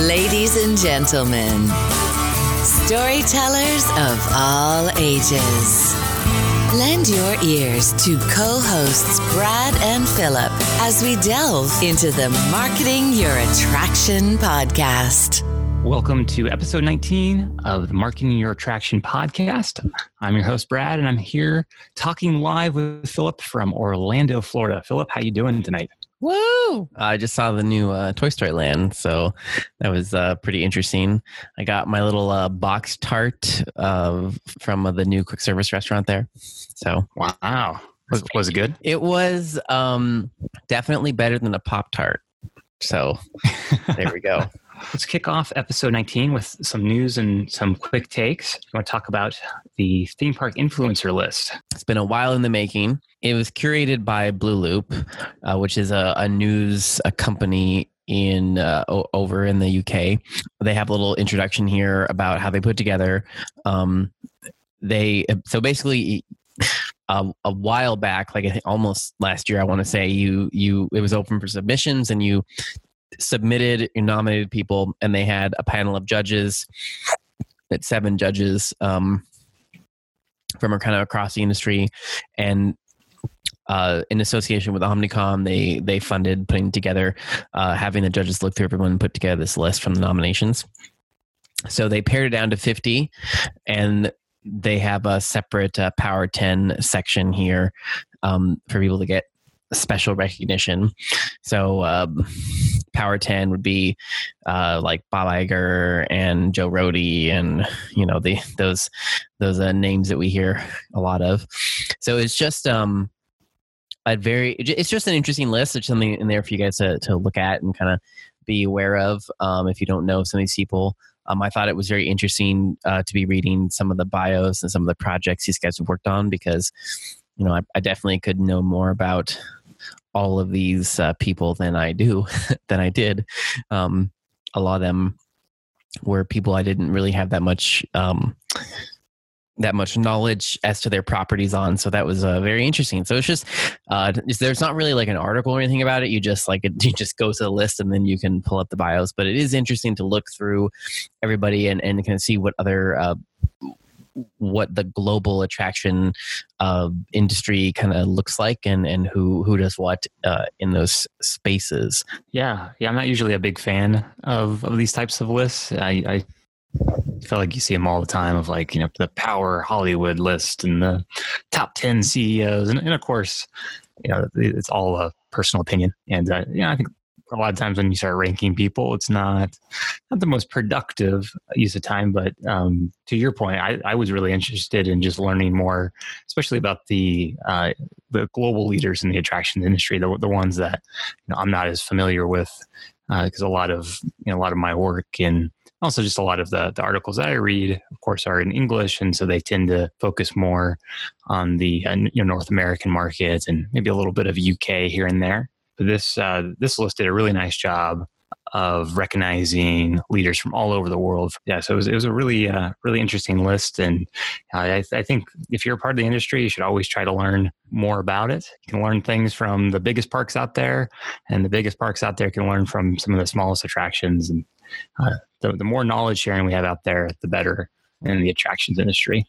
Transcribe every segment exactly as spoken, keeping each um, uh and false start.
Ladies and gentlemen, storytellers of all ages, lend your ears to co-hosts Brad and Philip as we delve into the Marketing Your Attraction podcast. Welcome to episode nineteen of the Marketing Your Attraction podcast. I'm your host, Brad, and I'm here talking live with Philip from Orlando, Florida. Philip, how you doing tonight? Woo! I just saw the new uh, Toy Story Land, so that was uh, pretty interesting. I got my little uh, box tart uh, from uh, the new quick service restaurant there. So wow, was, was it good? It was um, definitely better than a Pop-Tart. So there we go. Let's kick off episode nineteen with some news and some quick takes. You want to talk about the theme park influencer list? It's been a while in the making. It was curated by Blue Loop, uh, which is a, a news a company in uh, o- over in the U K. They have a little introduction here about how they put together. Um, they so basically. Uh, a while back, like I think almost last year, I want to say you you it was open for submissions, and you submitted, you nominated people, and they had a panel of judges, at seven judges um, from kind of across the industry, and uh, in association with Omnicom, they they funded putting together, uh, having the judges look through everyone and put together this list from the nominations. So they pared it down to fifty, and they have a separate uh, Power ten section here um, for people to get special recognition. So um, Power ten would be uh, like Bob Iger and Joe Rohde, and you know the those those uh, names that we hear a lot of. So it's just um, a very it's just an interesting list. There's something in there for you guys to to look at and kind of be aware of um, if you don't know some of these people. Um, I thought it was very interesting uh, to be reading some of the bios and some of the projects these guys have worked on, because, you know, I, I definitely could know more about all of these uh, people than I do, than I did. Um, a lot of them were people I didn't really have that much, um, that much knowledge as to their properties on. So that was uh, very interesting. So it's just, uh, there's not really like an article or anything about it. You just like, it, you just go to the list and then you can pull up the bios, but it is interesting to look through everybody and, and kind of see what other, uh, what the global attraction uh, industry kind of looks like, and, and who, who does what uh, in those spaces. Yeah. Yeah. I'm not usually a big fan of, of these types of lists. I, I I feel like you see them all the time, of like, you know, the Power Hollywood list and the top ten C E Os. And, and of course, you know, it's all a personal opinion. And, uh, you know, I think a lot of times when you start ranking people, it's not, not the most productive use of time. But um, to your point, I, I was really interested in just learning more, especially about the, uh, the global leaders in the attraction industry, the, the ones that, you know, I'm not as familiar with, because uh, a lot of, you know, a lot of my work in, also, just a lot of the, the articles that I read, of course, are in English, and so they tend to focus more on the uh, you know, North American market and maybe a little bit of U K here and there. But this uh, this list did a really nice job of recognizing leaders from all over the world. Yeah, so it was it was a really uh, really interesting list, and uh, I, I think if you're a part of the industry, you should always try to learn more about it. You can learn things from the biggest parks out there, and the biggest parks out there can learn from some of the smallest attractions. And uh, the, the more knowledge sharing we have out there, the better in the attractions industry.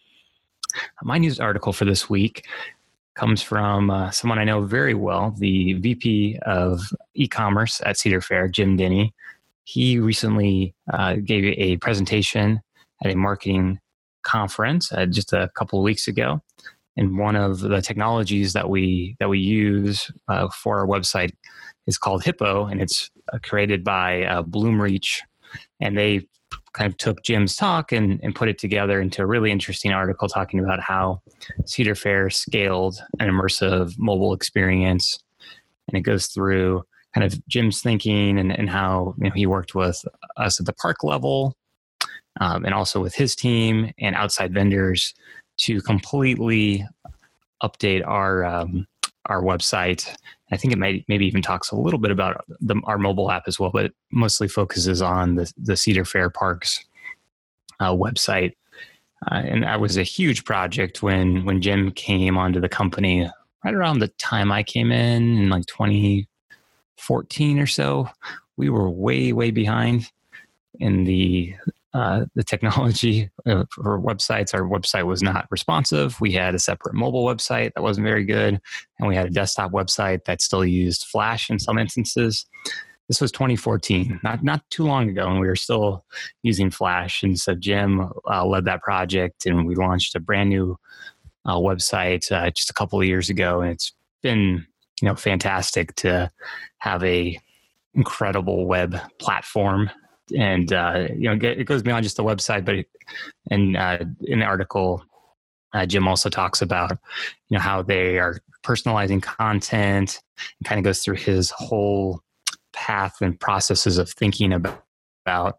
My news article for this week comes from uh, someone I know very well, the V P of e-commerce at Cedar Fair, Jim Denny. He recently uh, gave a presentation at a marketing conference uh, just a couple of weeks ago. And one of the technologies that we that we use uh, for our website is called Hippo, and it's uh, created by uh, Bloomreach. And they kind of took Jim's talk and, and put it together into a really interesting article talking about how Cedar Fair scaled an immersive mobile experience. And it goes through kind of Jim's thinking and, and how, you know, he worked with us at the park level um, and also with his team and outside vendors to completely update our um, our website. I think it may maybe even talks a little bit about the, our mobile app as well, but it mostly focuses on the, the Cedar Fair Parks uh, website. Uh, and that was a huge project when when Jim came onto the company right around the time I came in, in like twenty fourteen or so. We were way, way behind. in the uh, the technology uh, for websites. Our website was not responsive. We had a separate mobile website that wasn't very good, and we had a desktop website that still used Flash in some instances. This was twenty fourteen, not not too long ago, and we were still using Flash. And so Jim uh, led that project, and we launched a brand new uh, website uh, just a couple of years ago, and it's been you know fantastic to have a incredible web platform. And uh, you know it goes beyond just the website, but it, and uh, in the article, uh, Jim also talks about you know how they are personalizing content, and kind of goes through his whole path and processes of thinking about, about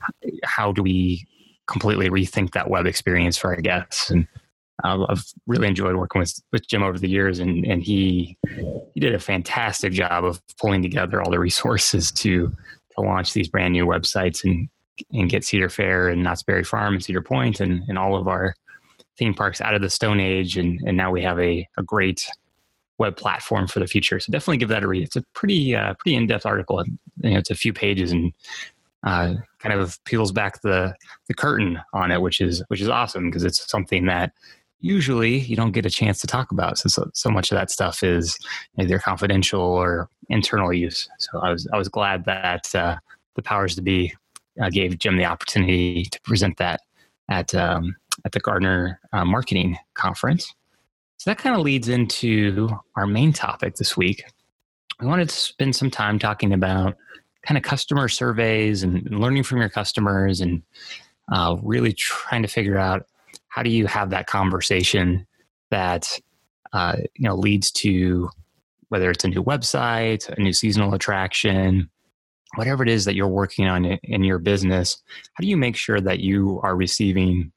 how do we completely rethink that web experience for our guests. And uh, I've really enjoyed working with, with Jim over the years, and, and he he did a fantastic job of pulling together all the resources to to launch these brand new websites and and get Cedar Fair and Knott's Berry Farm and Cedar Point and, and all of our theme parks out of the Stone Age. And, and now we have a, a great web platform for the future. So definitely give that a read. It's a pretty uh, pretty in-depth article. You know, it's a few pages and uh, kind of peels back the the curtain on it, which is which is awesome because it's something that usually you don't get a chance to talk about. So so, so much of that stuff is either confidential or internal use. So I was I was glad that uh, the powers to be uh, gave Jim the opportunity to present that at um, at the Gartner uh, Marketing Conference. So that kind of leads into our main topic this week. We wanted to spend some time talking about kind of customer surveys and learning from your customers and uh, really trying to figure out how do you have that conversation that uh, you know leads to whether it's a new website, a new seasonal attraction, whatever it is that you're working on in your business. How do you make sure that you are receiving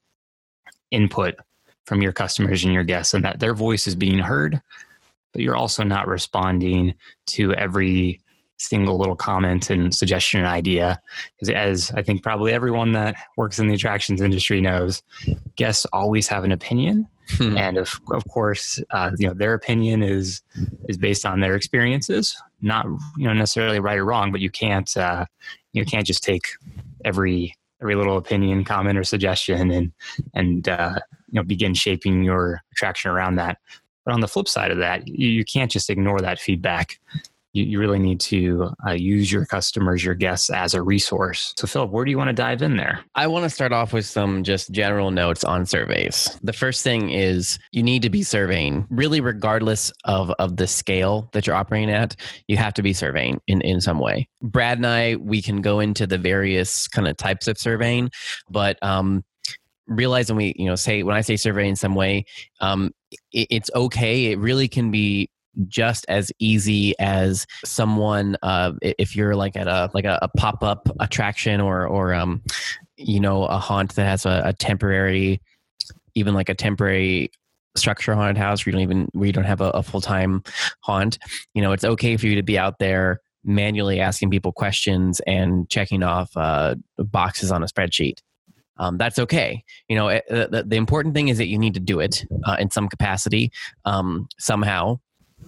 input from your customers and your guests and that their voice is being heard, but you're also not responding to every single little comment and suggestion and idea? Because as I think probably everyone that works in the attractions industry knows, guests always have an opinion. Hmm. And of, of course, uh, you know, their opinion is, is based on their experiences, not, you know, necessarily right or wrong, but you can't, uh, you can't just take every, every little opinion, comment, or suggestion and, and, uh, you know, begin shaping your attraction around that. But on the flip side of that, you, you can't just ignore that feedback. You, you really need to uh, use your customers, your guests as a resource. So Philip, where do you want to dive in there? I want to start off with some just general notes on surveys. The first thing is you need to be surveying, really regardless of, of the scale that you're operating at. You have to be surveying in, in some way. Brad and I, we can go into the various kind of types of surveying, but um, realize when we, you know, say, when I say survey in some way, um, it, it's okay. It really can be just as easy as someone, uh, if you're like at a like a, a pop-up attraction or or um, you know, a haunt that has a, a temporary, even like a temporary structure haunted house where you don't even where you don't have a, a full-time haunt. You know, it's okay for you to be out there manually asking people questions and checking off uh, boxes on a spreadsheet. Um, that's okay. You know, it, the, the important thing is that you need to do it uh, in some capacity, um, somehow.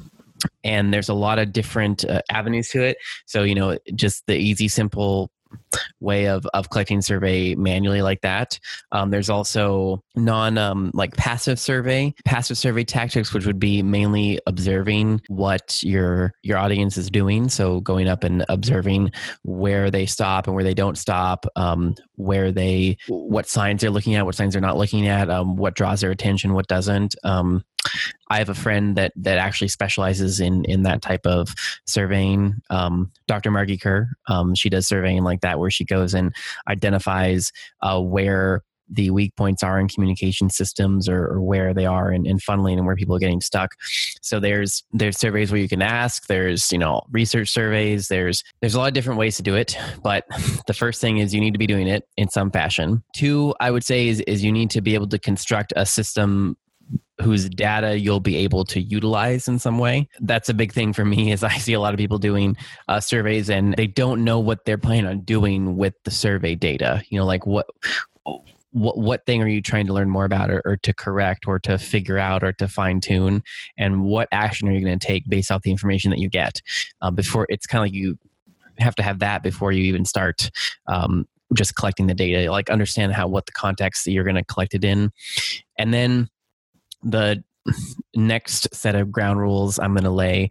And there's a lot of different uh, avenues to it. So, you know, just the easy, simple way of, of collecting survey manually like that. Um, there's also non um, like passive survey, passive survey tactics, which would be mainly observing what your your audience is doing. So going up and observing where they stop and where they don't stop, um, where they, what signs they're looking at, what signs they're not looking at, um, what draws their attention, what doesn't. Um, I have a friend that that actually specializes in in that type of surveying. Um, Doctor Margie Kerr, um, she does surveying like that, where she goes and identifies uh, where the weak points are in communication systems, or, or where they are in, in funneling and where people are getting stuck. So there's there's surveys where you can ask. There's you know research surveys. There's there's a lot of different ways to do it. But the first thing is you need to be doing it in some fashion. Two, I would say is is you need to be able to construct a system whose data you'll be able to utilize in some way. That's a big thing for me, is I see a lot of people doing uh, surveys and they don't know what they're planning on doing with the survey data. You know, like what what what thing are you trying to learn more about, or, or to correct, or to figure out, or to fine tune, and what action are you going to take based off the information that you get? Uh, before it's kind of like you have to have that before you even start um, just collecting the data, like understand how what the context that you're going to collect it in. And then the next set of ground rules I'm going to lay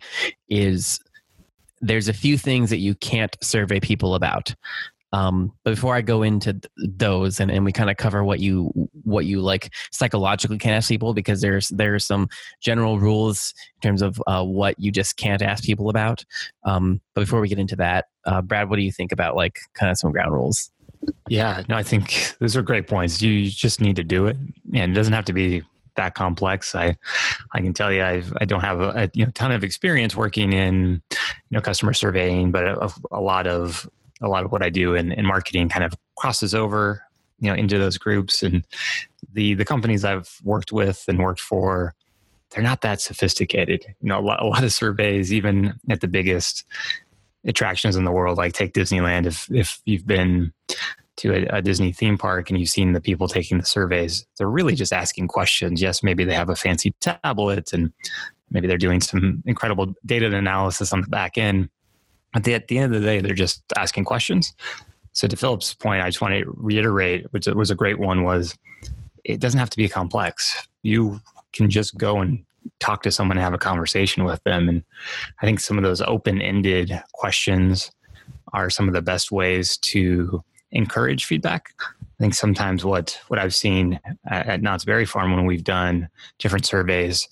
is there's a few things that you can't survey people about. Um, but before I go into th- those and, and we kind of cover what you what you like psychologically can ask people, because there's there's some general rules in terms of uh, what you just can't ask people about. Um, but before we get into that, uh, Brad, what do you think about like kind of some ground rules? Yeah, no, I think those are great points. You just need to do it, and it doesn't have to be that complex. I, I can tell you, I've, I don't have a, a you know, ton of experience working in, you know, customer surveying, but a, a lot of, a lot of what I do in, in marketing kind of crosses over, you know, into those groups. And the, the companies I've worked with and worked for, they're not that sophisticated. You know, a lot, a lot of surveys, even at the biggest attractions in the world, like take Disneyland. If, if you've been to a, a Disney theme park and you've seen the people taking the surveys, they're really just asking questions. Yes, maybe they have a fancy tablet and maybe they're doing some incredible data analysis on the back end. But at the end of the day, they're just asking questions. So to Philip's point, I just want to reiterate, which was a great one, was it doesn't have to be complex. You can just go and talk to someone and have a conversation with them. And I think some of those open-ended questions are some of the best ways to encourage feedback. I think sometimes what, what I've seen at, at Knott's Berry Farm when we've done different surveys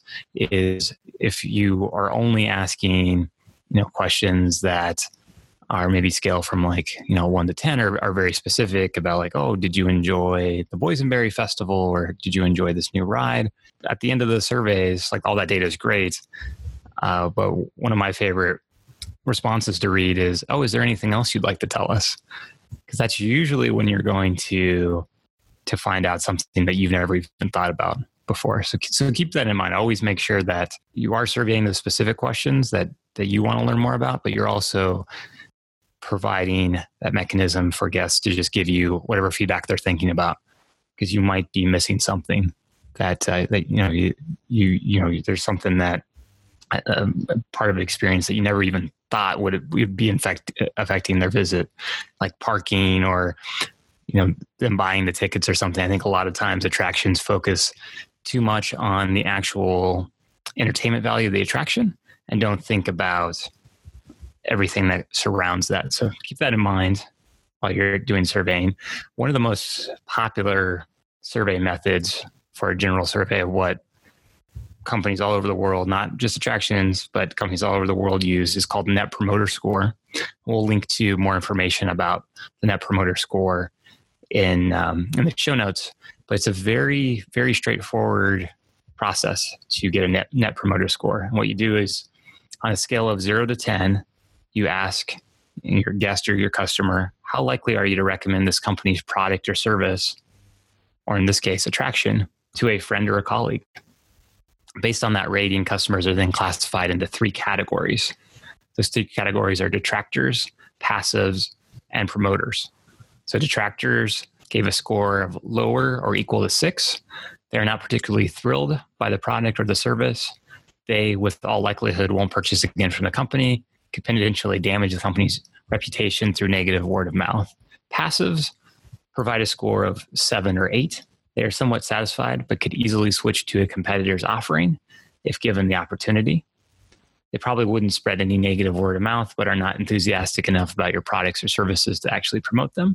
is if you are only asking, you know, questions that are maybe scale from like, you know, one to ten or are very specific about like, oh, did you enjoy the Boysenberry Festival or did you enjoy this new ride? At the end of the surveys, like all that data is great. Uh, but one of my favorite responses to read is, oh, is there anything else you'd like to tell us? Because that's usually when you're going to to find out something that you've never even thought about before. So, so keep that in mind. Always make sure that you are surveying the specific questions that, that you want to learn more about, but you're also providing that mechanism for guests to just give you whatever feedback they're thinking about, because you might be missing something that, uh, that you know, you, you, you know, there's something that um, part of an experience that you never even thought would, would be infect, affecting their visit, like parking or, you know, them buying the tickets or something. I think a lot of times attractions focus too much on the actual entertainment value of the attraction and don't think about everything that surrounds that. So keep that in mind while you're doing surveying. One of the most popular survey methods for a general survey of what companies all over the world, not just attractions, but companies all over the world use is called Net Promoter Score. We'll link to more information about the Net Promoter Score in um, in the show notes. But it's a very, very straightforward process to get a net, net promoter score. And what you do is on a scale of zero to ten, you ask your guest or your customer, how likely are you to recommend this company's product or service, or in this case, attraction, to a friend or a colleague? Based on that rating, customers are then classified into three categories. Those three categories are detractors, passives, and promoters. So detractors gave a score of lower or equal to six. They're not particularly thrilled by the product or the service. They, with all likelihood, won't purchase again from the company, could potentially damage the company's reputation through negative word of mouth. Passives provide a score of seven or eight. They are somewhat satisfied, but could easily switch to a competitor's offering if given the opportunity. They probably wouldn't spread any negative word of mouth, but are not enthusiastic enough about your products or services to actually promote them.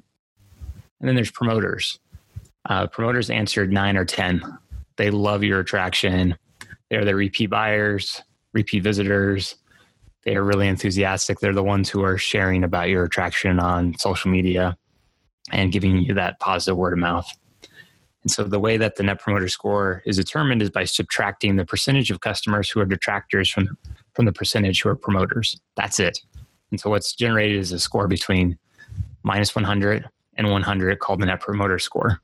And then there's promoters. Uh, promoters answered nine or ten. They love your attraction. They're the repeat buyers, repeat visitors. They are really enthusiastic. They're the ones who are sharing about your attraction on social media and giving you that positive word of mouth. And so the way that the Net Promoter Score is determined is by subtracting the percentage of customers who are detractors from, from the percentage who are promoters. That's it. And so what's generated is a score between minus one hundred and one hundred called the Net Promoter Score.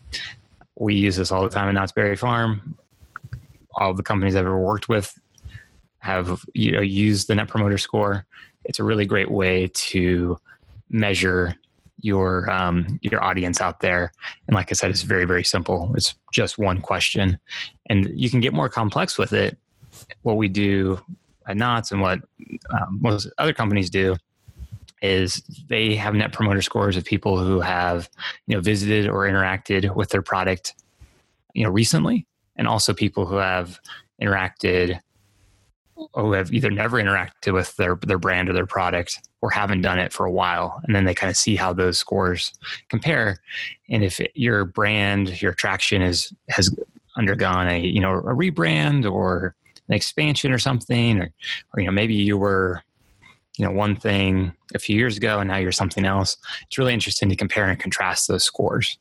We use this all the time at Knott's Berry Farm. All the companies I've ever worked with have, you know, used the Net Promoter Score. It's a really great way to measure your um, your audience out there. And like I said, it's very, very simple. It's just one question. And you can get more complex with it. What we do at Knott's and what um, most other companies do is they have net promoter scores of people who have, you know, visited or interacted with their product, you know, recently, and also people who have interacted or who have either never interacted with their, their brand or their product or haven't done it for a while. And then they kind of see how those scores compare. And if it, your brand, your attraction is, has undergone a, you know, a rebrand or an expansion or something, or, or, you know, maybe you were, you know, one thing a few years ago and now you're something else. It's really interesting to compare and contrast those scores.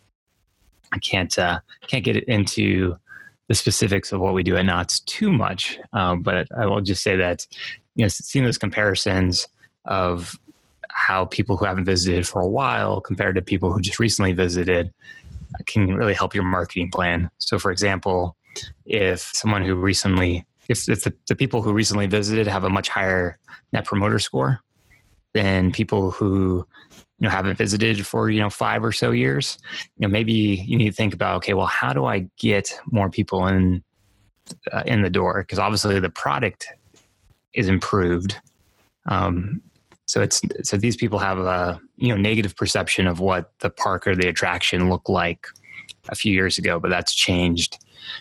I can't, uh, can't get into the specifics of what we do at Knott's too much. Um, but I will just say that, you know, seeing those comparisons of how people who haven't visited for a while compared to people who just recently visited can really help your marketing plan. So for example, if someone who recently, if, if the, the people who recently visited have a much higher net promoter score than people who, you know, haven't visited for, you know, five or so years, you know, maybe you need to think about, okay, well, how do I get more people in, uh, in the door? Because obviously the product is improved. Um, so it's, so these people have a, you know, negative perception of what the park or the attraction looked like a few years ago, but that's changed,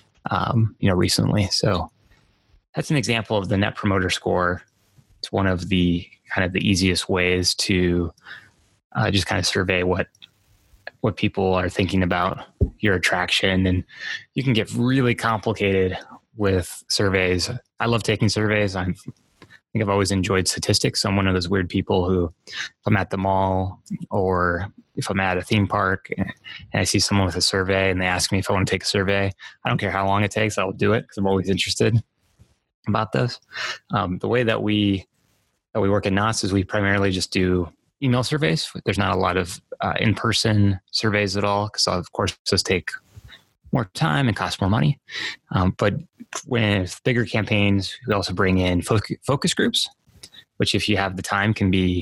um, you know, recently. So that's an example of the net promoter score. It's one of the kind of the easiest ways to Uh, just kind of survey what what people are thinking about your attraction. And you can get really complicated with surveys. I love taking surveys. I'm, I think I've always enjoyed statistics. I'm one of those weird people who, if I'm at the mall or if I'm at a theme park and I see someone with a survey and they ask me if I want to take a survey, I don't care how long it takes, I'll do it because I'm always interested about this. Um, the way that we that we work at Knott's is we primarily just do email surveys. There's not a lot of uh, in-person surveys at all because, of course, those take more time and cost more money. Um, but with bigger campaigns, we also bring in focus, focus groups, which, if you have the time, can be,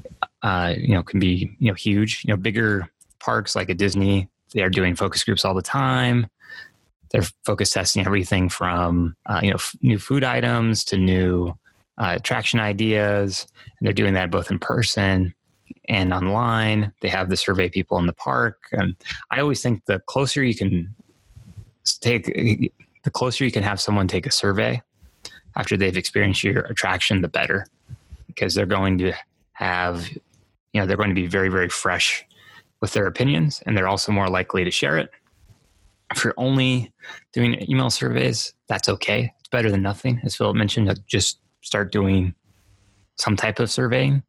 uh, you know, can be you know huge. You know, bigger parks like a Disney, they are doing focus groups all the time. They're focus testing everything from uh, you know f- new food items to new uh, attraction ideas, and they're doing that both in person and online. They have the survey people in the park. And I always think the closer you can take, the closer you can have someone take a survey after they've experienced your attraction, the better, because they're going to have, you know, they're going to be very, very fresh with their opinions, and they're also more likely to share it. If you're only doing email surveys, that's okay. It's better than nothing. As Philip mentioned, just start doing some type of surveying.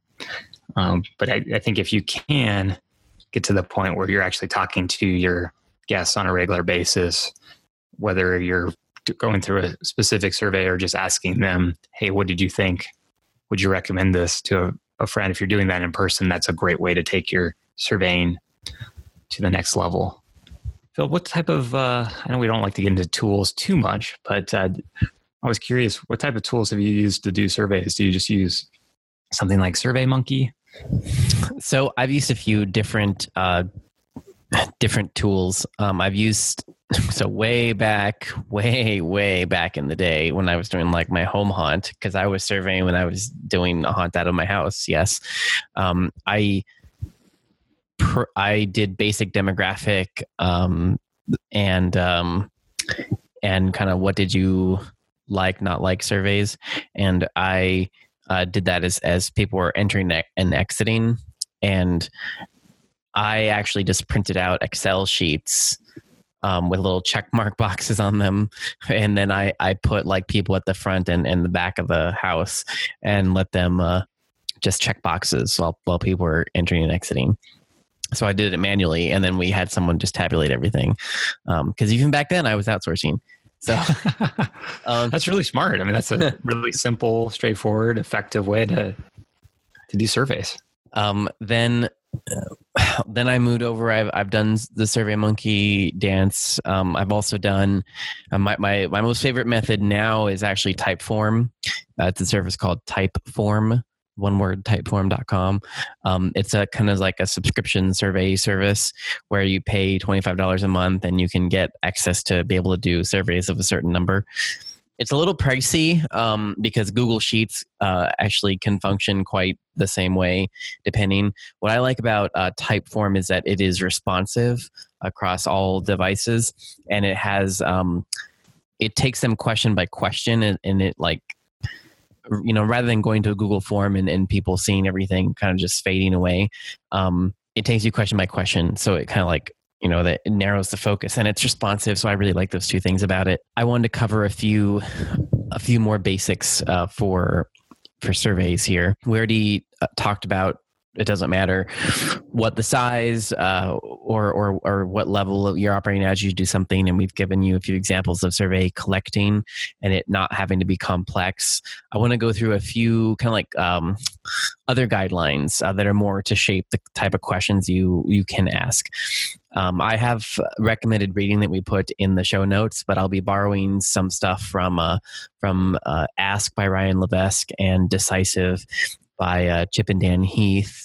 Um, but I, I think if you can get to the point where you're actually talking to your guests on a regular basis, whether you're going through a specific survey or just asking them, hey, what did you think? Would you recommend this to a, a friend? If you're doing that in person, that's a great way to take your surveying to the next level. Phil, what type of, uh, I know we don't like to get into tools too much, but uh, I was curious, what type of tools have you used to do surveys? Do you just use something like SurveyMonkey? So I've used a few different uh, different tools. Um, I've used, so way back, way, way back in the day when I was doing like my home haunt, because I was surveying when I was doing a haunt out of my house. Yes. Um, I, pr- I did basic demographic um, and, um, and kind of what did you like, not like surveys. And I, Uh, did that as, as people were entering and exiting. And I actually just printed out Excel sheets um, with little check mark boxes on them. And then I, I put like people at the front and, and the back of the house and let them uh, just check boxes while, while people were entering and exiting. So I did it manually. And then we had someone just tabulate everything. Um, 'cause even back then I was outsourcing. So um, that's really smart. I mean, that's a really simple, straightforward, effective way to to do surveys. Um, then, uh, then I moved over. I've I've done the SurveyMonkey dance. Um, I've also done uh, my my my most favorite method now is actually Typeform. Uh, it's a service called Typeform. One word, typeform dot com. Um, it's a kind of like a subscription survey service where you pay twenty-five dollars a month and you can get access to be able to do surveys of a certain number. It's a little pricey um, because Google Sheets uh, actually can function quite the same way, depending. What I like about uh, Typeform is that it is responsive across all devices, and it has um, it takes them question by question, and, and it like you know rather than going to a Google form and, and people seeing everything kind of just fading away, um, it takes you question by question, so it kind of like. You know, that it narrows the focus and it's responsive. So I really like those two things about it. I wanted to cover a few, a few more basics uh, for, for surveys here. We already uh, talked about, it doesn't matter what the size uh, or, or, or what level you're operating as you do something. And we've given you a few examples of survey collecting and it not having to be complex. I want to go through a few kind of like um, other guidelines uh, that are more to shape the type of questions you, you can ask. Um, I have recommended reading that we put in the show notes, but I'll be borrowing some stuff from uh, from uh, Ask by Ryan Levesque and Decisive by uh, Chip and Dan Heath,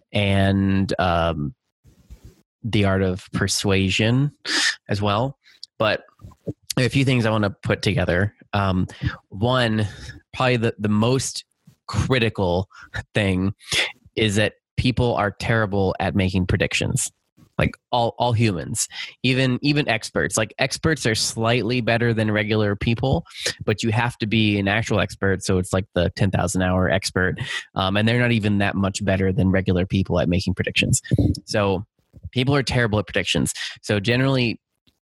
and um, The Art of Persuasion as well. But there are a few things I want to put together. Um, one, probably the, the most critical thing is that people are terrible at making predictions. Like all, all humans, even even experts. Like experts are slightly better than regular people, but you have to be an actual expert. So it's like the ten thousand hour expert, um, and they're not even that much better than regular people at making predictions. So people are terrible at predictions. So generally,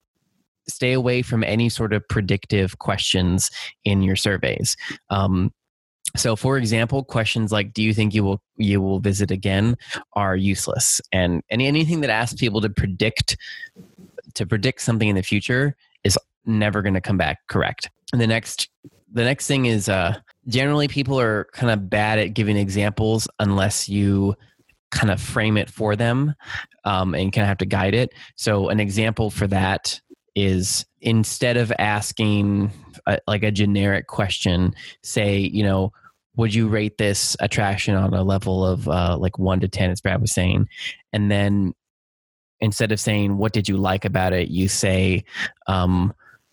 stay away from any sort of predictive questions in your surveys. Um, So, for example, questions like "Do you think you will you will visit again?" are useless, and any anything that asks people to predict to predict something in the future is never going to come back correct. And the next the next thing is uh, generally people are kind of bad at giving examples unless you kind of frame it for them um, and kind of have to guide it. So, an example for that is instead of asking a, like a generic question, say, you know, would you rate this attraction on a level of uh, like one to ten, as Brad was saying? And then instead of saying, what did you like about it? You say, um,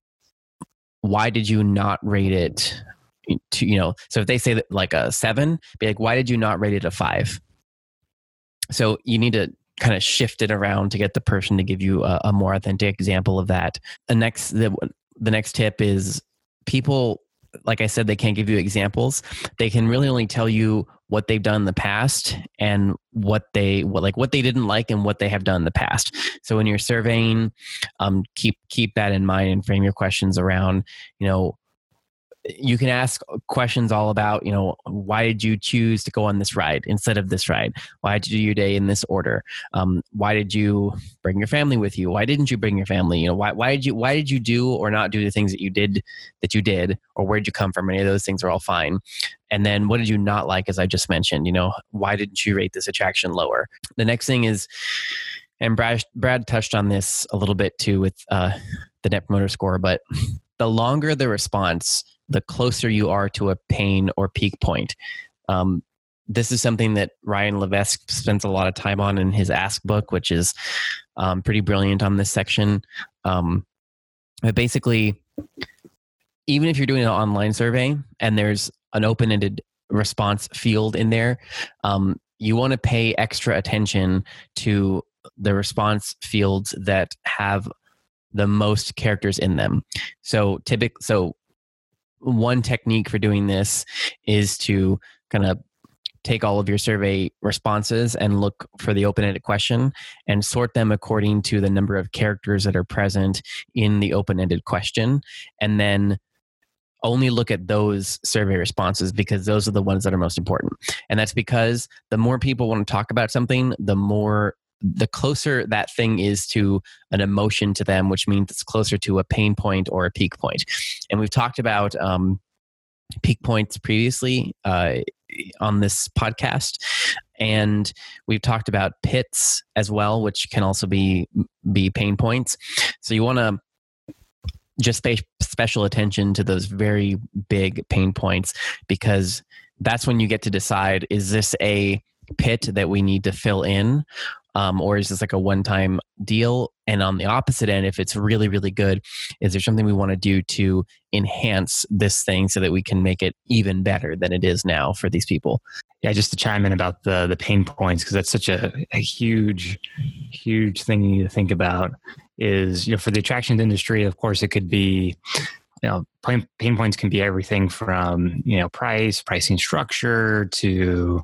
why did you not rate it to, you know, so if they say that like a seven, be like, why did you not rate it a five? So you need to kind of shift it around to get the person to give you a, a more authentic example of that. The next, the, the next tip is people, like I said, they can't give you examples. They can really only tell you what they've done in the past and what they, what, like what they didn't like and what they have done in the past. So when you're surveying, um, keep, keep that in mind and frame your questions around, you know, you can ask questions all about, you know, why did you choose to go on this ride instead of this ride? Why did you do your day in this order? Um, why did you bring your family with you? Why didn't you bring your family? You know, why, why did you, why did you do or not do the things that you did, that you did, or where did you come from? Any of those things are all fine. And then what did you not like? As I just mentioned, you know, why didn't you rate this attraction lower? The next thing is, and Brad, Brad touched on this a little bit too with uh, the Net Promoter Score, but the longer the response, the closer you are to a pain or peak point. Um, this is something that Ryan Levesque spends a lot of time on in his Ask book, which is um, pretty brilliant on this section. Um, but basically, even if you're doing an online survey and there's an open-ended response field in there, um, you want to pay extra attention to the response fields that have the most characters in them. So typically, so one technique for doing this is to kind of take all of your survey responses and look for the open-ended question and sort them according to the number of characters that are present in the open-ended question. And then only look at those survey responses because those are the ones that are most important. And that's because the more people want to talk about something, the more the closer that thing is to an emotion to them, which means it's closer to a pain point or a peak point. And we've talked about um, peak points previously uh, on this podcast. And we've talked about pits as well, which can also be, be pain points. So you want to just pay special attention to those very big pain points, because that's when you get to decide, is this a pit that we need to fill in? Um, or is this like a one-time deal? And on the opposite end, if it's really, really good, is there something we want to do to enhance this thing so that we can make it even better than it is now for these people? Yeah, just to chime in about the the pain points, because that's such a, a huge, huge thing you need to think about is, you know, for the attractions industry, of course, it could be, you know, pain, pain points can be everything from, you know, price, pricing structure to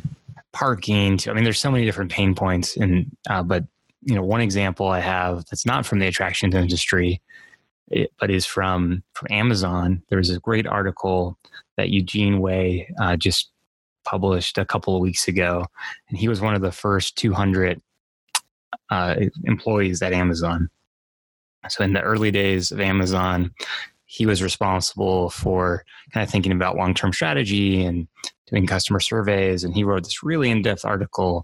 parking to, I mean, there's so many different pain points. And, uh, but, you know, one example I have that's not from the attractions industry, it, but is from, from Amazon. There was a great article that Eugene Wei uh, just published a couple of weeks ago. And he was one of the first two hundred uh, employees at Amazon. So in the early days of Amazon, he was responsible for kind of thinking about long-term strategy and doing customer surveys. And he wrote this really in-depth article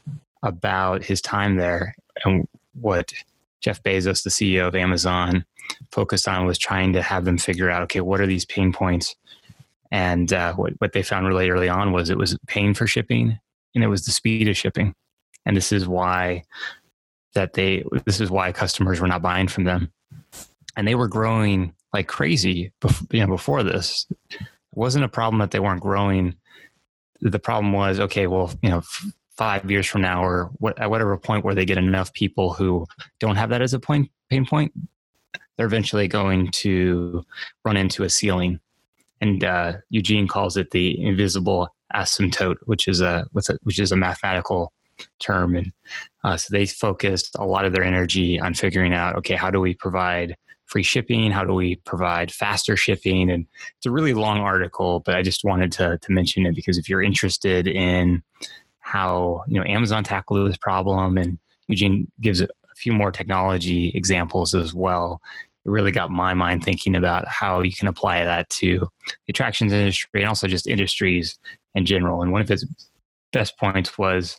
about his time there. And what Jeff Bezos, the C E O of Amazon, focused on was trying to have them figure out, okay, what are these pain points? And uh, what, what they found really early on was it was paying for shipping, and it was the speed of shipping. And this is why that they, this is why customers were not buying from them. And they were growing like crazy before, you know, before this. It wasn't a problem that they weren't growing. The problem was, okay, well, you know, f- five years from now, or what, at whatever point where they get enough people who don't have that as a point, pain point, they're eventually going to run into a ceiling. And uh, Eugene calls it the invisible asymptote, which is a, what's a which is a mathematical term. And uh, so they focused a lot of their energy on figuring out, okay, how do we provide free shipping? How do we provide faster shipping? And it's a really long article, but I just wanted to to mention it because if you're interested in how, you know, Amazon tackled this problem, and Eugene gives a few more technology examples as well, it really got my mind thinking about how you can apply that to the attractions industry and also just industries in general. And one of his best points was,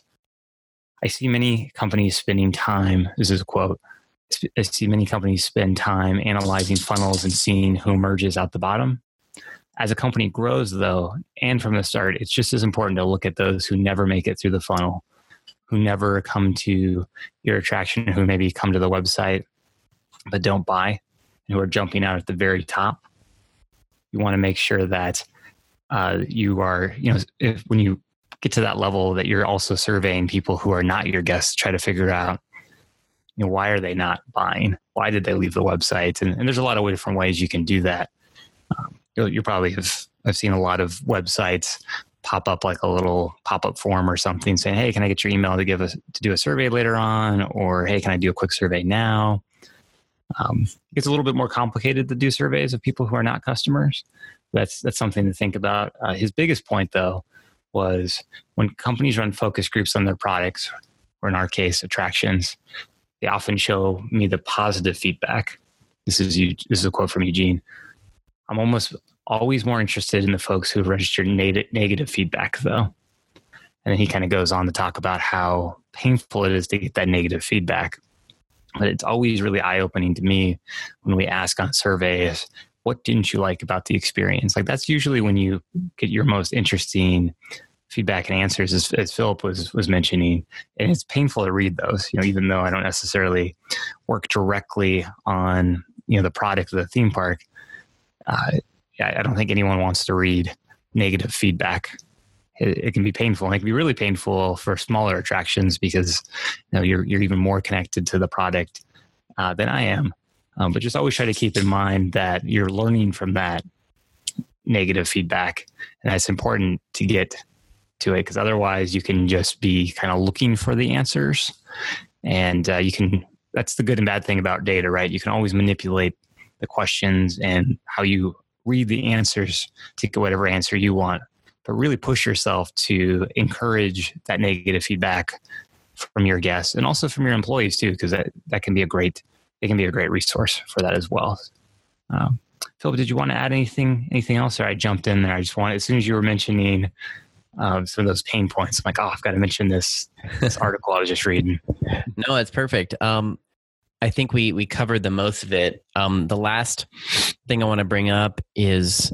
I see many companies spending time, this is a quote, I see many companies spend time analyzing funnels and seeing who emerges out the bottom. As a company grows, though, and from the start, it's just as important to look at those who never make it through the funnel, who never come to your attraction, who maybe come to the website but don't buy, and who are jumping out at the very top. You want to make sure that uh, you are, you know, if when you get to that level, that you're also surveying people who are not your guests, try to figure out, you know, why are they not buying? Why did they leave the website? And, and there's a lot of different ways you can do that. Um, you'll, you probably have, I've seen a lot of websites pop up like a little pop-up form or something saying, hey, can I get your email to give us to do a survey later on? Or, hey, can I do a quick survey now? Um, it's a little bit more complicated to do surveys of people who are not customers. That's that's something to think about. Uh, his biggest point, though, was when companies run focus groups on their products, or in our case, attractions, they often show me the positive feedback. This is this is a quote from Eugene. I'm almost always more interested in the folks who have registered neg- negative feedback, though. And then he kind of goes on to talk about how painful it is to get that negative feedback. But it's always really eye-opening to me when we ask on surveys, what didn't you like about the experience? Like that's usually when you get your most interesting feedback and answers, as, as Philip was was mentioning. And it's painful to read those, you know, even though I don't necessarily work directly on, you know, the product of the theme park. Uh, I don't think anyone wants to read negative feedback. It, it can be painful. And it can be really painful for smaller attractions because, you know, you're you're even more connected to the product uh, than I am. Um, but just always try to keep in mind that you're learning from that negative feedback, and that's important to get to it, because otherwise you can just be kind of looking for the answers, and uh, you can. That's the good and bad thing about data, right? You can always manipulate the questions and how you read the answers to get whatever answer you want, but really push yourself to encourage that negative feedback from your guests and also from your employees too, because that, that can be a great, it can be a great resource for that as well. Um, Philip, did you want to add anything, anything else? Or I jumped in there. I just wanted, as soon as you were mentioning um, some of those pain points, I'm like, oh, I've got to mention this, this article I was just reading. No, it's perfect. Um, I think we we covered the most of it. Um, the last thing I want to bring up is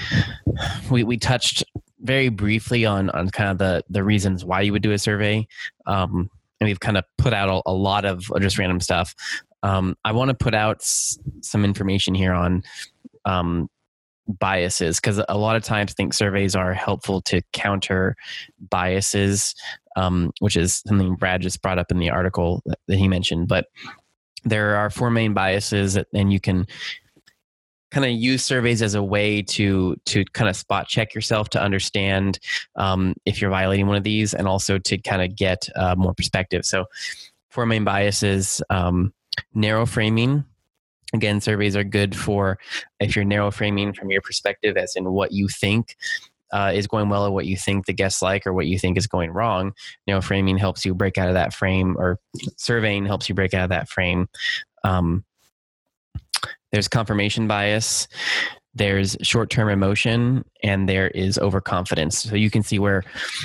we we touched very briefly on on kind of the the reasons why you would do a survey. Um, and we've kind of put out a, a lot of just random stuff. Um, I want to put out s- some information here on um, biases, because a lot of times I think surveys are helpful to counter biases, um, which is something Brad just brought up in the article that, that he mentioned. But there are four main biases, and you can kind of use surveys as a way to to kind of spot check yourself to understand um, if you're violating one of these, and also to kind of get uh, more perspective. So four main biases: um, narrow framing. Again, surveys are good for if you're narrow framing from your perspective, as in what you think uh, is going well, or what you think the guests like, or what you think is going wrong. Narrow framing helps you break out of that frame, or surveying helps you break out of that frame. Um, there's confirmation bias, there's short-term emotion, and there is overconfidence. So you can see where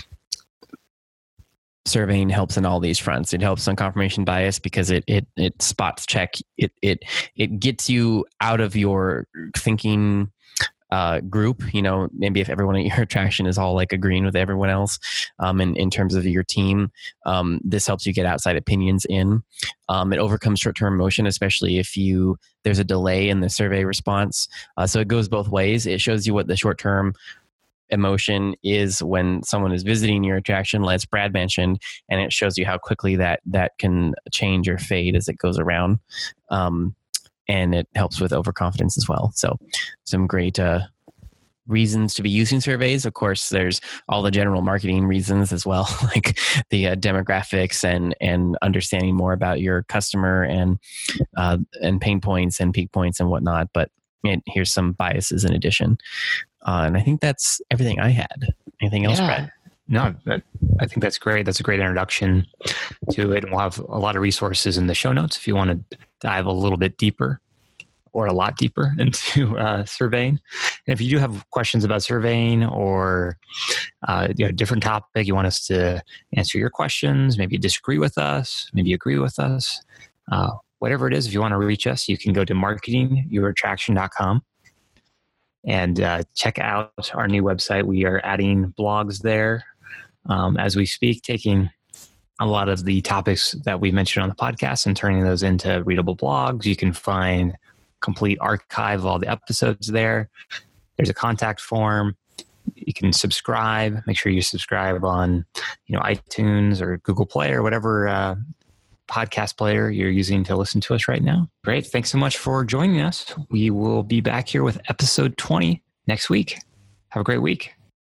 surveying helps in all these fronts. It helps on confirmation bias because it it it spots check. It it it gets you out of your thinking uh, group. You know, maybe if everyone at your attraction is all like agreeing with everyone else, um, and in terms of your team, um, this helps you get outside opinions in. Um, it overcomes short-term emotion, especially if you there's a delay in the survey response. Uh, so it goes both ways. It shows you what the short-term emotion is when someone is visiting your attraction, as Brad mentioned, and it shows you how quickly that that can change or fade as it goes around. Um, and it helps with overconfidence as well. So some great uh, reasons to be using surveys. Of course, there's all the general marketing reasons as well, like the uh, demographics and and understanding more about your customer and uh, and pain points and peak points and whatnot. But man, here's some biases in addition. Uh, and I think that's everything I had. Anything else, yeah. Brad? No, that, I think that's great. That's a great introduction to it. And we'll have a lot of resources in the show notes if you want to dive a little bit deeper or a lot deeper into uh, surveying. And if you do have questions about surveying or uh, you know, different topic, you want us to answer your questions, maybe disagree with us, maybe agree with us, uh, whatever it is, if you want to reach us, you can go to marketing your attraction dot com. And uh, check out our new website. We are adding blogs there um, as we speak, taking a lot of the topics that we mentioned on the podcast and turning those into readable blogs. You can find complete archive of all the episodes there. There's a contact form. You can subscribe. Make sure you subscribe on, you know, iTunes or Google Play or whatever uh, podcast player you're using to listen to us right now. Great. Thanks so much for joining us. We will be back here with episode twenty next week. Have a great week.